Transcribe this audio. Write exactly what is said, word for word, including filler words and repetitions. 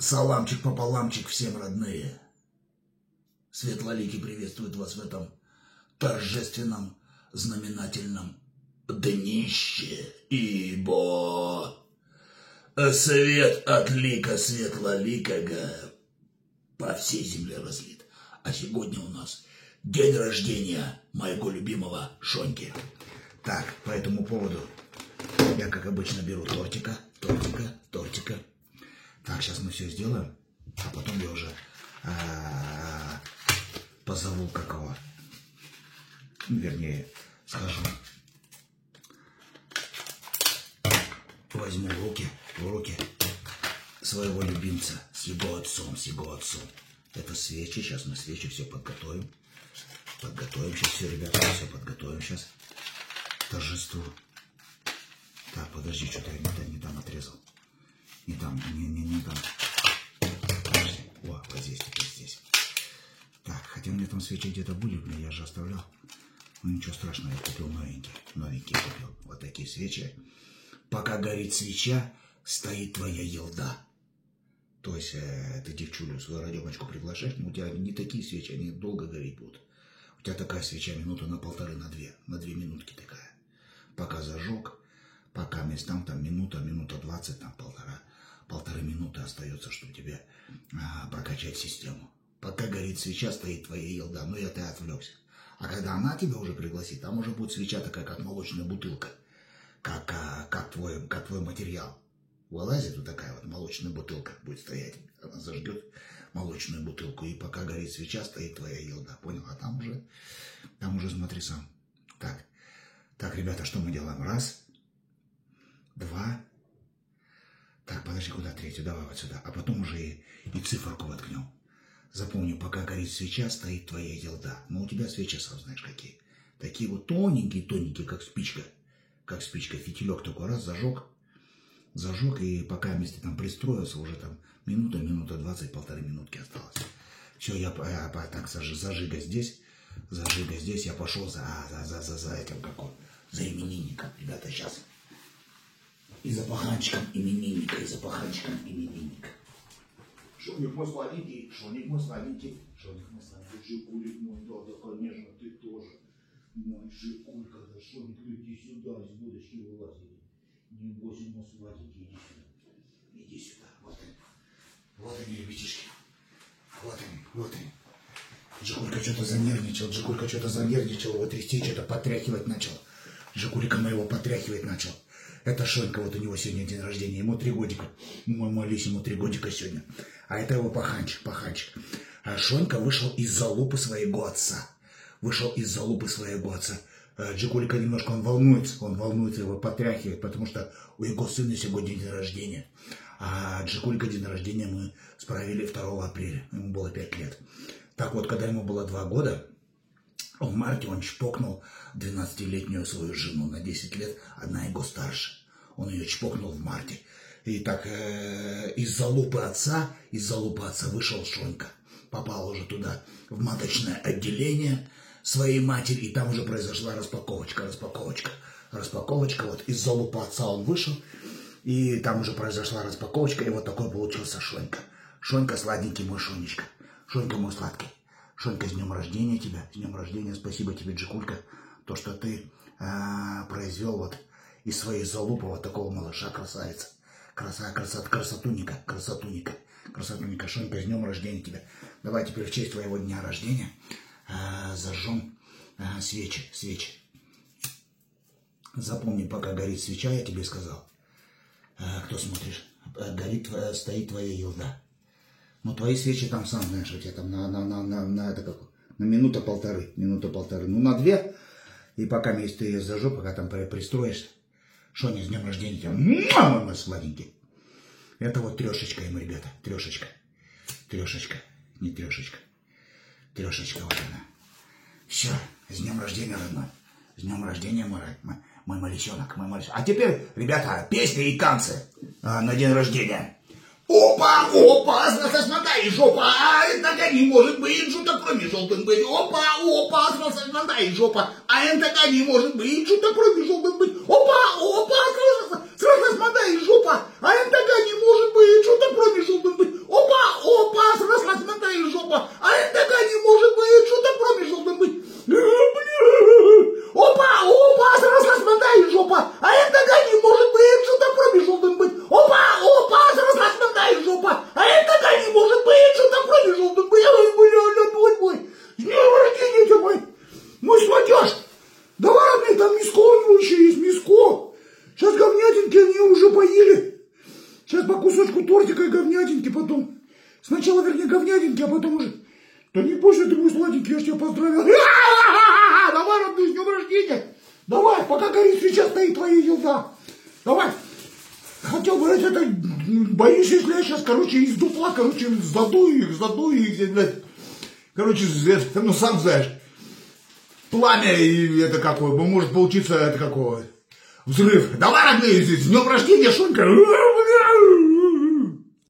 Саламчик пополамчик всем, родные. Светлоликий приветствует вас в этом торжественном, знаменательном днище, ибо свет от лика светлоликого по всей земле разлит. А сегодня у нас день рождения моего любимого Шоньки. Так, по этому поводу я, как обычно, беру тортика, тортика, тортика. Так, сейчас мы все сделаем, а потом я уже а, позову какого. Ну, вернее, схожу. Возьму в руки, в руки своего любимца с его отцом, с его отцом. Это свечи, сейчас мы свечи все подготовим. Подготовим сейчас все, ребята, все подготовим сейчас к торжеству. Так, подожди, что-то я не там, не там отрезал. Не там, не, не, не там. Подожди. О, вот здесь, вот здесь. Так, хотя у меня там свечи где-то были, блин, я же оставлял. Ну ничего страшного, я купил новенькие. Новенькие купил. Вот такие свечи. Пока горит свеча, стоит твоя елда. То есть э, ты девчулю свою радемочку приглашаешь, но у тебя не такие свечи, они долго гореть будут. У тебя такая свеча минута на полторы, на две. На две минутки такая. Пока зажег, пока местам там минута, минута двадцать, там полтора. Полторы минуты остается, чтобы тебе а, прокачать систему. Пока горит свеча, стоит твоя елда. Ну, я ты отвлекся. А когда она тебя уже пригласит, там уже будет свеча такая, как молочная бутылка. Как, а, как, твой, как твой материал. Вылазит вот такая вот молочная бутылка будет стоять. Она зажгет молочную бутылку. И пока горит свеча, стоит твоя елда. Понял? А там уже, там уже смотри сам. Так, так, ребята, что мы делаем? Раз, два. Так, подожди, куда третью? Давай вот сюда. А потом уже и, и циферку воткнем. Запомни, пока горит свеча, стоит твоя елда. Но у тебя свечи, сам знаешь, какие. Такие вот тоненькие-тоненькие, как спичка. Как спичка. Фитилек такой раз зажег. Зажег, и пока вместе там пристроился, уже там минута, минута двадцать, полторы минутки осталось. Все, я, я, я так зажига здесь. Зажига здесь. Я пошел за, за, за, за, за этим какой. За именинником. Ребята, сейчас. И за паханчиком именинника, и за паханчиком именинника. Шоник мой сладенький, Шоник мой сладенький, Шоник мой сладенький, Жигулик мой, да, да, конечно, ты тоже. Мой Жигулька, да, Шоник, иди сюда, из будочки вылазили. Не бойся, мой сладенький, иди сюда. Иди сюда, вот они. Вот они, ребятишки. Вот они, вот они. Жигулька что-то занервничал, Жигулька что-то занервничал, его трясти, что-то потряхивать начал. Жигулика моего потряхивать начал. Это Шонька, вот у него сегодня день рождения, ему три годика. Мой молись, ему три годика сегодня. А это его паханчик, паханчик. А Шонька вышел из залупы своего отца. Вышел из залупы своего отца. Жигулика немножко, он волнуется, он волнуется, его потряхивает, потому что у его сына сегодня день рождения. А Жигулика день рождения мы справили второго апреля, ему было пять лет. Так вот, когда ему было два года, в марте он чпокнул двенадцатилетнюю свою жену на десять лет, одна его старше. Он ее чпокнул в марте. И так э, из-за лупы отца, из-за лупы отца вышел Шонька. Попал уже туда, в маточное отделение своей матери, и там уже произошла распаковочка, распаковочка, распаковочка. Вот из-за лупы отца он вышел, и там уже произошла распаковочка, и вот такой получился Шонька. Шонька, сладенький мой Шонечка. Шонька мой сладкий. Шонька, с днем рождения тебя, с днем рождения, спасибо тебе, Джигулька, то, что ты а, произвел вот из своей залупы вот такого малыша, красавица, краса, красот, красотуника, красотуника, красотуника. Шонька, с днем рождения тебя. Давай теперь в честь твоего дня рождения а, зажжем а, свечи, свечи. Запомни, пока горит свеча, я тебе сказал, а, кто смотришь, горит, стоит твоя елда. Ну, твои свечи там, сам знаешь, у тебя там на, на, на, на, на, это как, на минута полторы, минута полторы, ну, на две, и пока если ты ее зажжешь, пока там пристроишься, Шоня, с днем рождения тебя, мой, мой сладенький. Это вот трешечка ему, ребята, трешечка, трешечка, не трешечка, трешечка вот она. Все, с днем рождения, родной, с днем рождения, мой, мой, мой малysенок, мой малysенок. А теперь, ребята, песни и танцы а, на день рождения. Опа, опа, смотри, жопа, а это не может быть, что-то кроме желтых быть. Опа, опа, смотри, жопа, а это не может быть, что-то кроме желтых быть. Опа, опа, смотри, жопа, а это не может быть, что-то кроме желтых быть. Опа, сладенькой говнятинки потом. Сначала, вернее, говнятинки, а потом уже... Да не бойся, ты мой сладенький, я ж тебя поздравил. Давай, родной, с днем рождения. Давай, пока горит свеча, стоит твоя елда. Давай. Хотел бы это, боюсь, если я сейчас, короче, из дупла, короче, задую их, задую их, блядь. Короче, ну, сам знаешь, пламя, и это какое, может получиться, это какое, взрыв. Давай, родные, с днем рождения, Шунька.